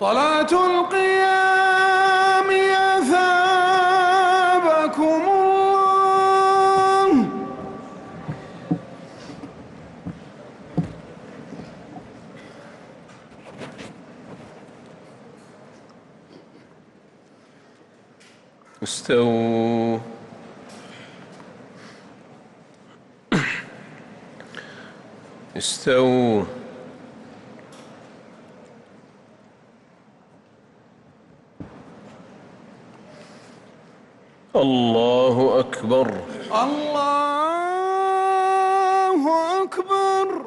صلاة القيام أثابكم الله. استووا. استووا. الله أكبر. الله أكبر.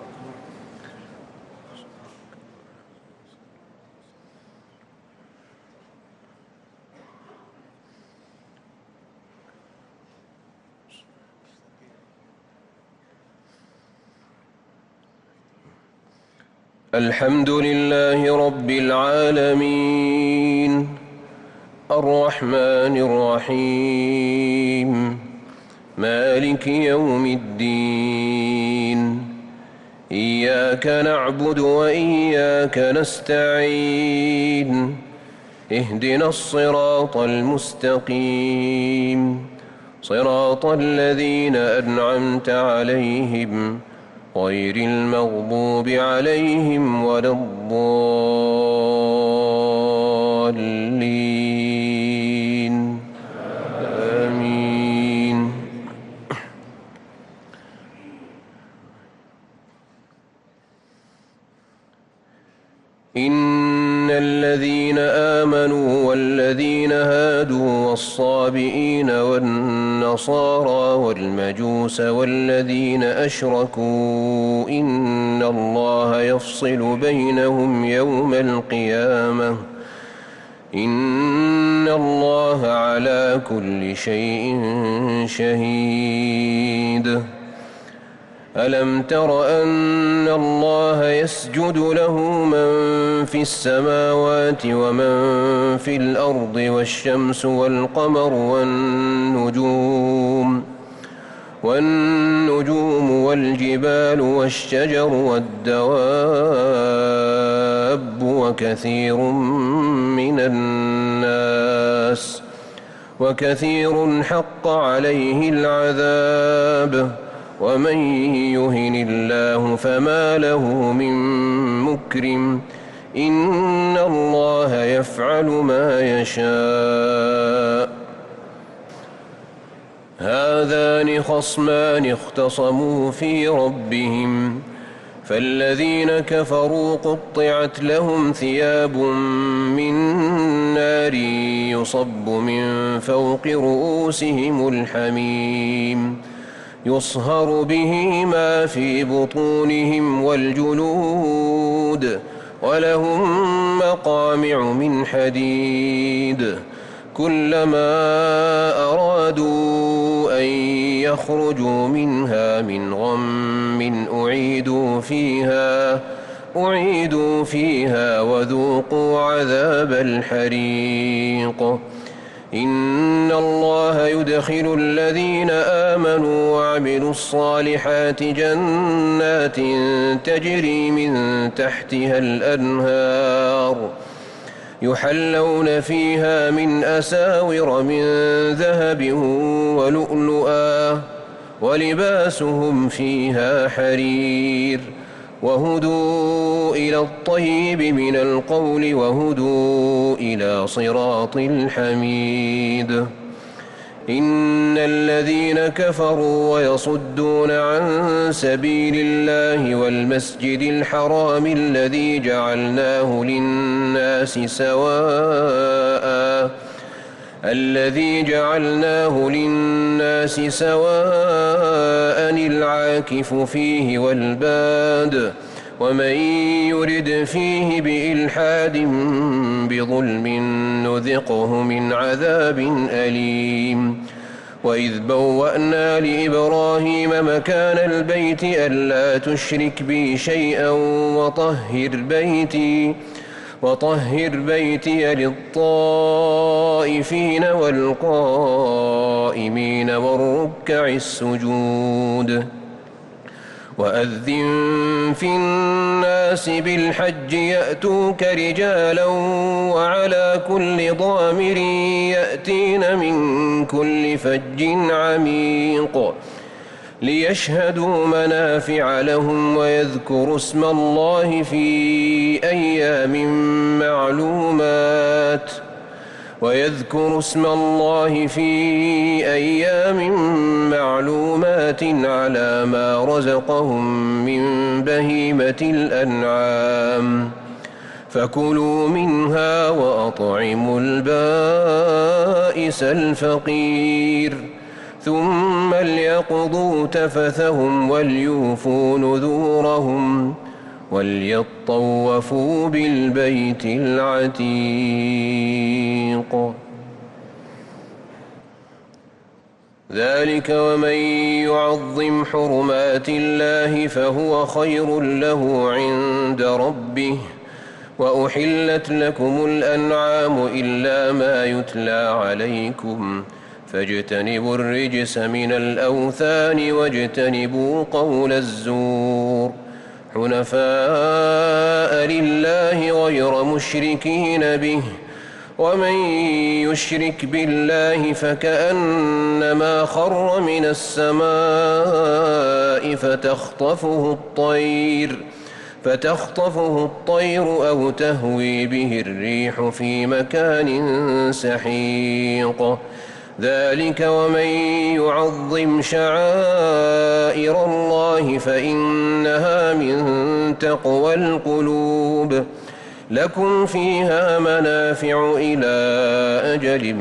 الحمد لله رب العالمين الرحمن الرحيم مالك يوم الدين إياك نعبد وإياك نستعين اهدنا الصراط المستقيم صراط الذين أنعمت عليهم غير المغضوب عليهم ولا الضالين آمين. إن الذين آمنوا والذين هادوا والصابئين والنصارى والمجوس والذين أشركوا إن الله يفصل بينهم يوم القيامة إن الله على كل شيء شهيد. ألم تر أن الله يسجد له من في السماوات ومن في الأرض والشمس والقمر والنجوم والجبال والشجر والدواب وكثير حق عليه العذاب ومن يهن الله فما له من مكرم إن الله يفعل ما يشاء. هذان خصمان اختصموا في ربهم فالذين كفروا قطعت لهم ثياب من نار يصب من فوق رؤوسهم الحميم يصهر به ما في بطونهم والجلود ولهم مقامع من حديد كلما أرادوا أن يخرجوا منها من غم أعيدوا فيها وذوقوا عذاب الحريق. إن الله يدخل الذين آمنوا وعملوا الصالحات جنات تجري من تحتها الأنهار يحلون فيها من أساور من ذهب ولؤلؤا ولباسهم فيها حرير وهدوا إلى الطيب من القول وهدوا إلى صراط الحميد. إن الذين كفروا ويصدون عن سبيل الله والمسجد الحرام الذي جعلناه للناس سواء العاكف فيه والباد ومن يرد فيه بإلحاد بظلم نذقه من عذاب أليم. وإذ بوأنا لإبراهيم مكان البيت ألا تشرك بي شيئا وطهر بيتي للطائفين والقائمين والركع السجود. وأذن في الناس بالحج يأتوك رجالا وعلى كل ضامر يأتين من كل فج عميق ليشهدوا منافع لهم ويذكروا اسم الله في أيام معلومات على ما رزقهم من بهيمة الأنعام فكلوا منها وأطعموا البائس الفقير ثم ليقضوا تفثهم وليوفوا نذورهم وليطوفوا بالبيت العتيق. ذلك ومن يعظم حرمات الله فهو خير له عند ربه وأحلت لكم الأنعام إلا ما يتلى عليكم فاجتنبوا الرجس من الأوثان واجتنبوا قول الزور حنفاء لله غير مشركين به ومن يشرك بالله فكأنما خر من السماء فتخطفه الطير أو تهوي به الريح في مكان سحيق. ذلك ومن يعظم شعائر الله فإنها من تقوى القلوب. لكم فيها منافع إلى أجل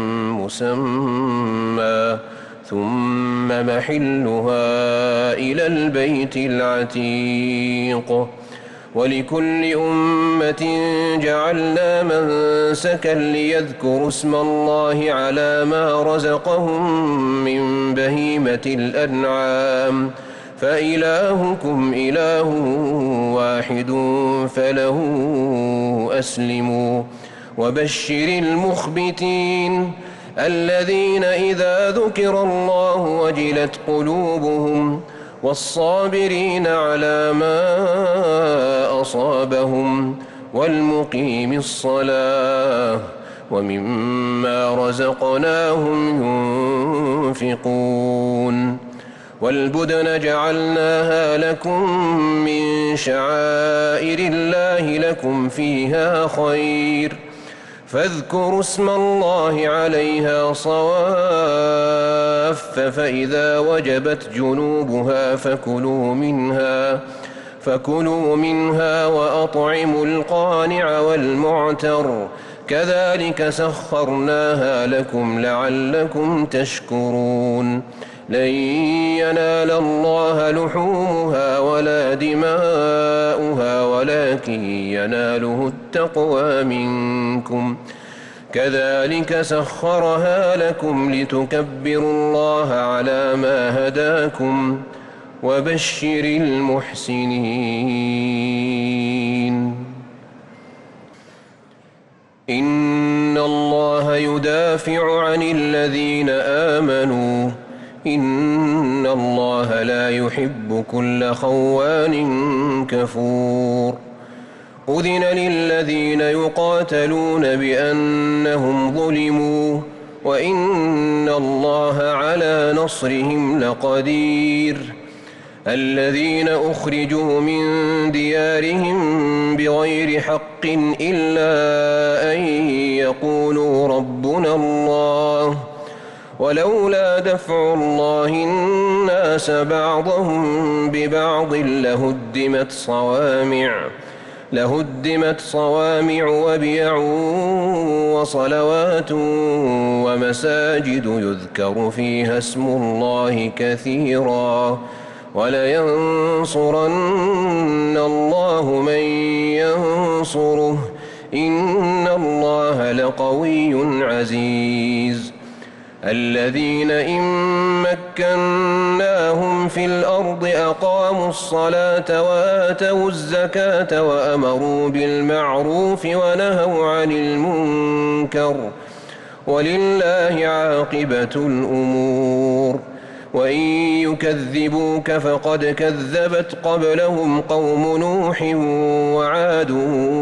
مسمى ثم محلها إلى البيت العتيق. ولكل أمة جعلنا منسكا ليذكروا اسم الله على ما رزقهم من بهيمة الأنعام فإلهكم إله واحد فله أسلموا. وبشر المخبتين الذين إذا ذكر الله وجلت قلوبهم والصابرين على ما أصابهم والمقيم الصلاة ومما رزقناهم ينفقون. والبدن جعلناها لكم من شعائر الله لكم فيها خير فاذكروا اسم الله عليها صواف فإذا وجبت جنوبها فكلوا منها وأطعموا القانع والمعتر كذلك سخرناها لكم لعلكم تشكرون. لن ينال الله لحومها ولا دماؤها ولكن يناله التقوى منكم كذلك سخرها لكم لتكبروا الله على ما هداكم وبشر المحسنين. إن الله يدافع عن الذين آمنوا إن الله لا يحب كل خوان كفور. أذن للذين يقاتلون بأنهم ظلموا وإن الله على نصرهم لقدير. الذين أخرجوا من ديارهم بغير حق إلا أن يقولوا ربنا الله ولولا دفع الله الناس بعضهم ببعض لهدمت صوامع وبيع وصلوات ومساجد يذكر فيها اسم الله كثيرا ولينصرن الله من ينصره إن الله لقوي عزيز. الذين إن مكناهم في الأرض أقاموا الصلاة وآتوا الزكاة وأمروا بالمعروف ونهوا عن المنكر ولله عاقبة الأمور. وإن يكذبوك فقد كذبت قبلهم قوم نوح وعاد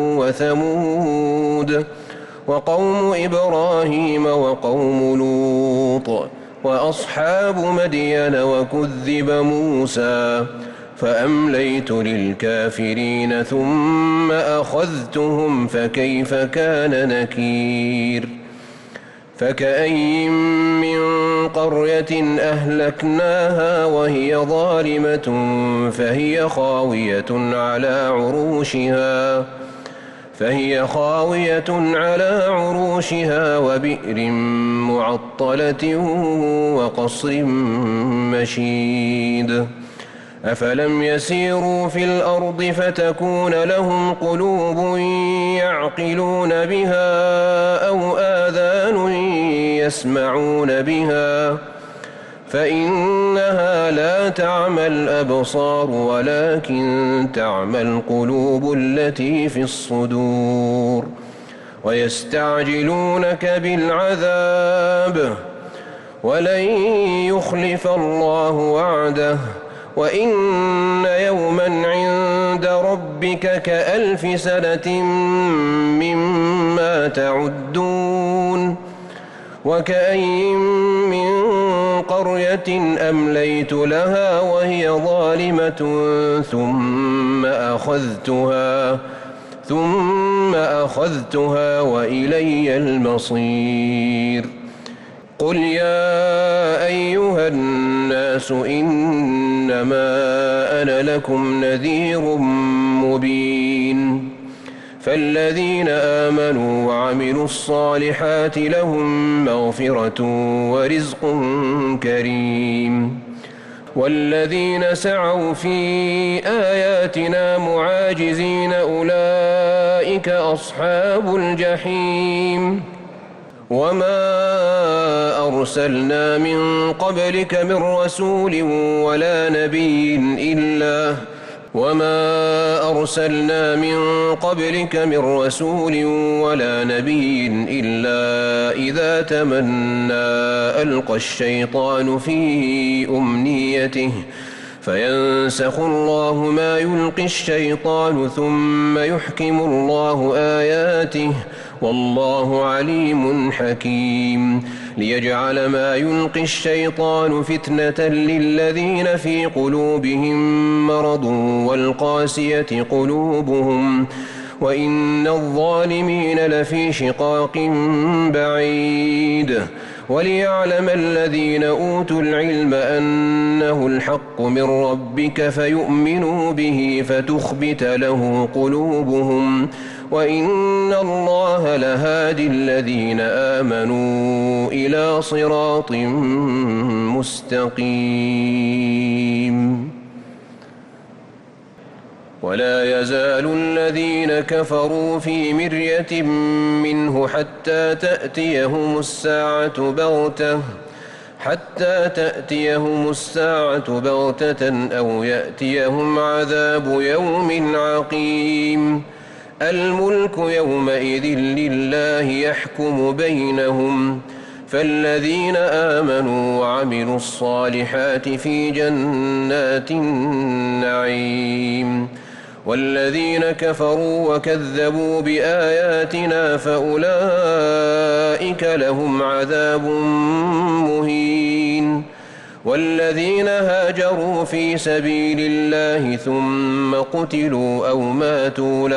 وثمود وقوم إبراهيم وقوم لوط وأصحاب مدين وكذب موسى فأمليت للكافرين ثم أخذتهم فكيف كان نكير فكأين من قرية أهلكناها وهي ظالمة فهي خاوية على عروشها وبئر معطلة وقصر مشيد أفلم يسيروا في الأرض فتكون لهم قلوب يعقلون بها أو آذان يسمعون بها فإنها لا تعمى الأبصار ولكن تعمى القلوب التي في الصدور ويستعجلونك بالعذاب ولن يخلف الله وعده وإن يوما عند ربك كألف سنة مما تعدون وكأين من قرية أمليت لها وهي ظالمة ثم أخذتها وإلي المصير قل يا أيها الناس إنما أنا لكم نذير مبين فالذين آمنوا وعملوا الصالحات لهم مغفرة ورزق كريم والذين سعوا في آياتنا معاجزين أولئك أصحاب الجحيم وما أرسلنا من قبلك من رسول ولا نبي إلا إذا تمنى ألقى الشيطان في أمنيته فينسخ الله ما يلقي الشيطان ثم يحكم الله آياته والله عليم حكيم ليجعل ما يلقي الشيطان فتنة للذين في قلوبهم مرض والقاسية قلوبهم وإن الظالمين لفي شقاق بعيد وليعلم الذين أوتوا العلم أنه الحق من ربك فيؤمنوا به فتخبت له قلوبهم وإن الله لهادي الذين آمنوا إلى صراط مستقيم ولا يزال الذين كفروا في مرية منه حتى تأتيهم الساعة بغتة أو يأتيهم عذاب يوم عقيم الملك يومئذ لله يحكم بينهم فالذين آمنوا وعملوا الصالحات في جنات النعيم والذين كفروا وكذبوا بآياتنا فأولئك لهم عذاب مهين والذين هاجروا في سبيل الله ثم قتلوا أو ماتوا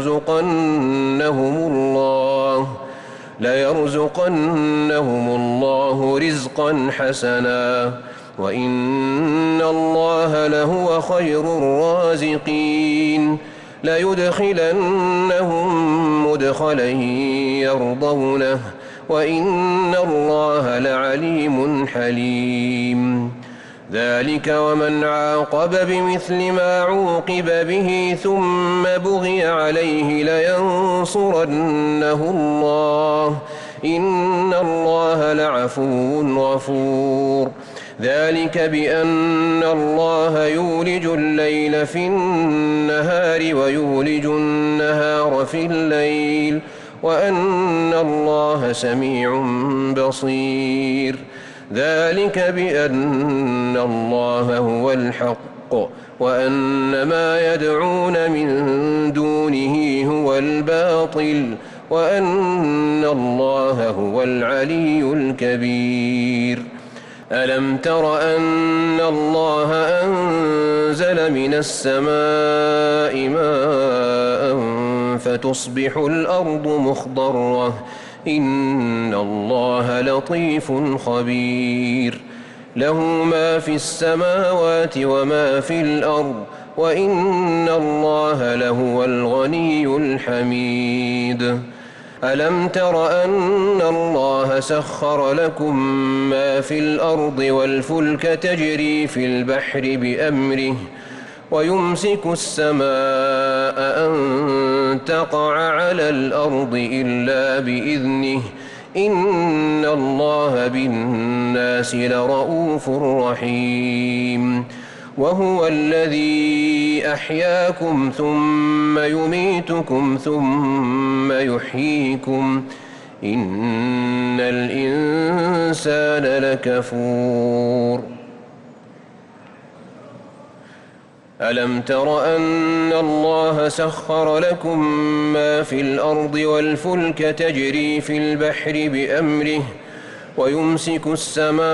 ليرزقنهم الله رزقا حسنا وإن الله لهو خير الرازقين ليدخلنهم مدخلا يرضونه وإن الله لعليم حليم ذلك ومن عاقب بمثل ما عوقب به ثم بغي عليه لينصرنه الله إن الله لعفو غفور ذلك بأن الله يولج الليل في النهار ويولج النهار في الليل وأن الله سميع بصير ذلك بأن الله هو الحق وأن ما يدعون من دونه هو الباطل وأن الله هو العلي الكبير. ألم تر أن الله أنزل من السماء ماء فتصبح الأرض مخضرة إن الله لطيف خبير. له ما في السماوات وما في الأرض وإن الله لهو الغني الحميد. ألم تر أن الله سخر لكم ما في الأرض والفلك تجري في البحر بأمره ويمسك السماء أن تقع على الأرض إلا بإذنه إن الله بالناس لرؤوف رحيم. وهو الذي أحياكم ثم يميتكم ثم يحييكم إن الإنسان لكفور. ألم تر أن الله سخر لكم ما في الأرض والفلك تجري في البحر بأمره ويمسك السماء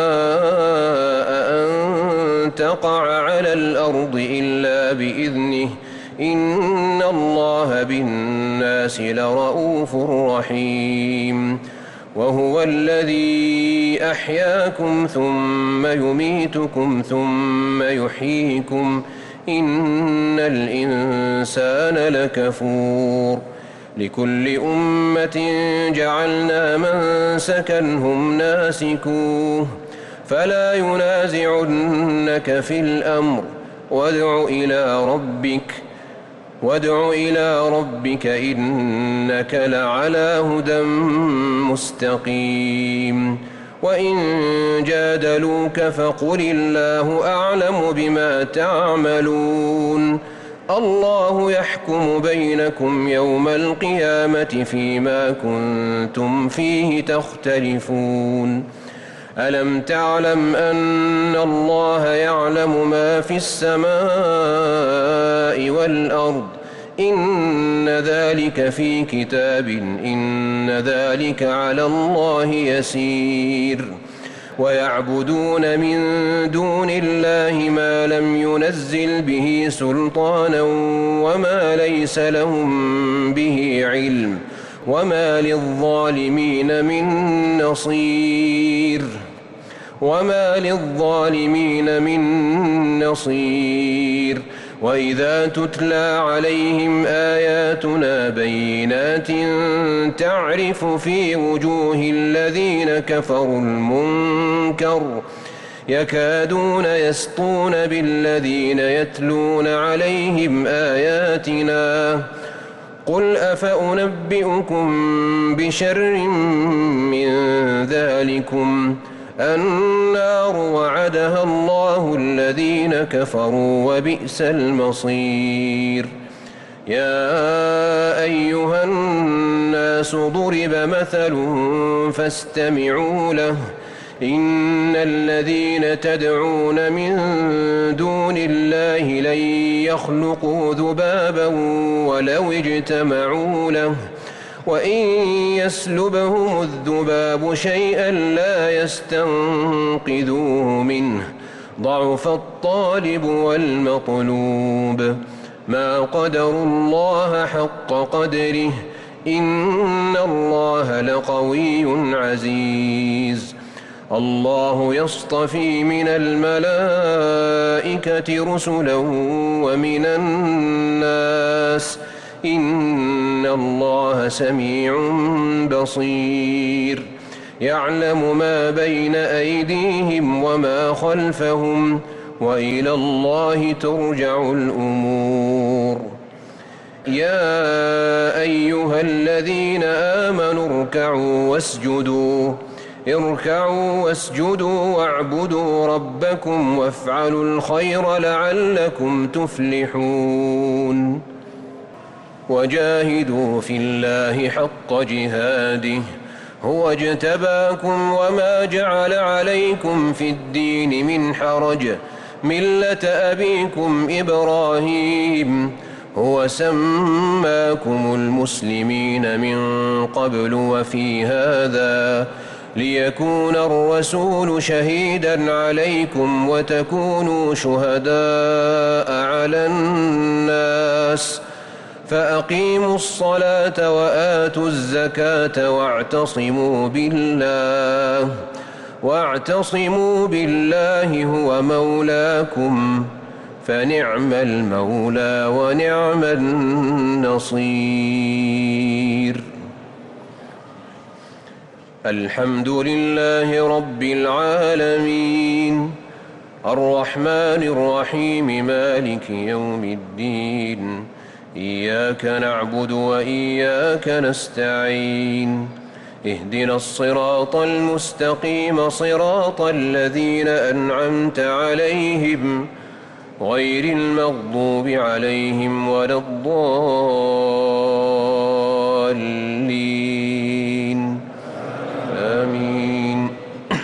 أن تقع على الأرض إلا بإذنه إن الله بالناس لرؤوف رحيم. وهو الذي أحياكم ثم يميتكم ثم يحييكم إن الإنسان لكفور. لكل أمة جعلنا منسكا هم ناسكوه فلا ينازعنك في الأمر وادع إلى ربك إنك لعلى هدى مستقيم. وإن جادلوك فقل الله أعلم بما تعملون الله يحكم بينكم يوم القيامة فيما كنتم فيه تختلفون. ألم تعلم أن الله يعلم ما في السماء والأرض إن ذلك في كتاب إن ذلك على الله يسير. ويعبدون من دون الله ما لم ينزل به سلطانا وما ليس لهم به علم وما للظالمين من نصير. وإذا تتلى عليهم آياتنا بينات تعرف في وجوه الذين كفروا المنكر يكادون يسطون بالذين يتلون عليهم آياتنا قل أفأنبئكم بشر من ذلكم النار وعدها الله الذين كفروا وبئس المصير. يا أيها الناس ضرب مثل فاستمعوا له إن الذين تدعون من دون الله لن يخلقوا ذبابا ولو اجتمعوا له وإن يسلبهم الذباب شيئا لا يستنقذوه منه ضعف الطالب والمطلوب. ما قدروا الله حق قدره إن الله لقوي عزيز. الله يصطفي من الملائكة رسلا ومن الناس إن الله سميع بصير. يعلم ما بين أيديهم وما خلفهم وإلى الله ترجع الأمور. يا أيها الذين آمنوا اركعوا واسجدوا واعبدوا ربكم وافعلوا الخير لعلكم تفلحون. وجاهدوا في الله حق جهاده هو اجتباكم وما جعل عليكم في الدين من حرج ملة أبيكم إبراهيم هو سماكم المسلمين من قبل وفي هذا ليكون الرسول شهيدا عليكم وتكونوا شهداء على الناس فأقيموا الصلاة وآتوا الزكاة واعتصموا بالله هو مولاكم فنعم المولى ونعم النصير. الحمد لله رب العالمين الرحمن الرحيم مالك يوم الدين إياك نعبد وإياك نستعين اهدنا الصراط المستقيم صراط الذين أنعمت عليهم غير المغضوب عليهم ولا الضالين آمين.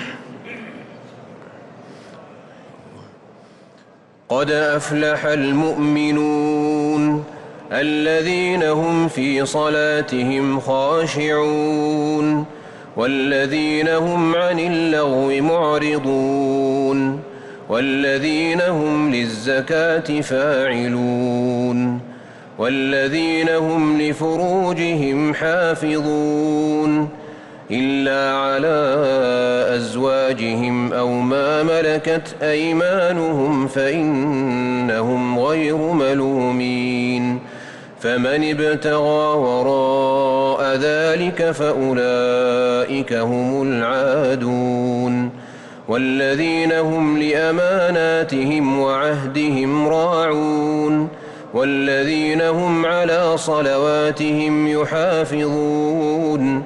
قد أفلح المؤمنون الذين هم في صلاتهم خاشعون والذين هم عن اللغو معرضون والذين هم للزكاة فاعلون والذين هم لفروجهم حافظون إلا على أزواجهم أو ما ملكت أيمانهم فإنهم غير ملومين فمن ابتغى وراء ذلك فأولئك هم العادون والذين هم لأماناتهم وعهدهم راعون والذين هم على صلواتهم يحافظون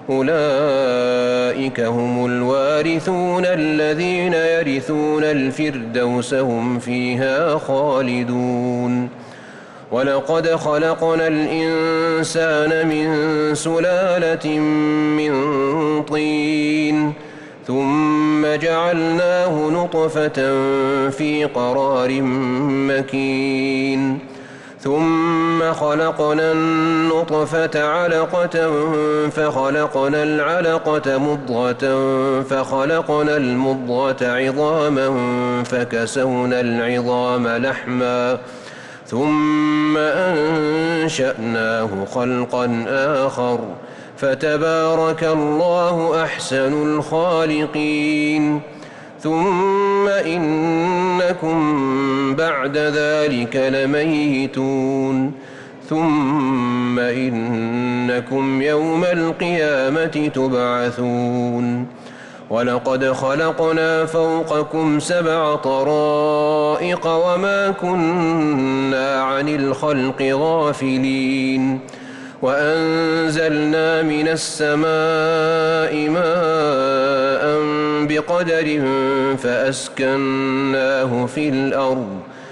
أولئك هم الوارثون الذين يرثون الفردوس هم فيها خالدون. ولقد خلقنا الإنسان من سلالة من طين ثم جعلناه نطفة في قرار مكين ثم خلقنا النطفة علقة فخلقنا العلقة مضغة فخلقنا المضغة عظاما فكسونا العظام لحما ثم أنشأناه خلقا آخر فتبارك الله أحسن الخالقين. ثم إنكم بعد ذلك لميتون ثم إنكم يوم القيامة تبعثون. ولقد خلقنا فوقكم 7 طرائق وما كنا عن الخلق غافلين وأنزلنا من السماء ماء بقدر فأسكناه في الأرض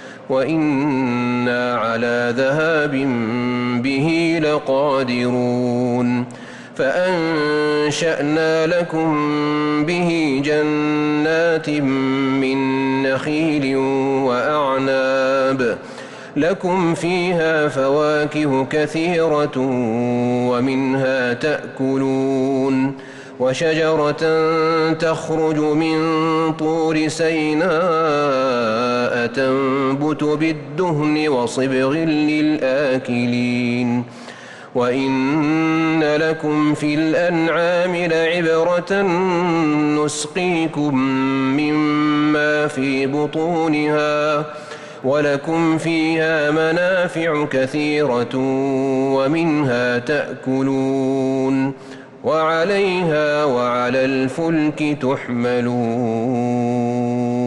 وإنا على ذهاب به لقادرون فأنشأنا لكم به جنات من نخيل وأعناب لكم فيها فواكه كثيرة ومنها تأكلون وشجرة تخرج من طور سيناء تنبت بالدهن وصبغ للآكلين وإن لكم في الأنعام لعبرة نسقيكم مما في بطونها ولكم فيها منافع كثيرة ومنها تأكلون وعليها وعلى الفلك تحملون.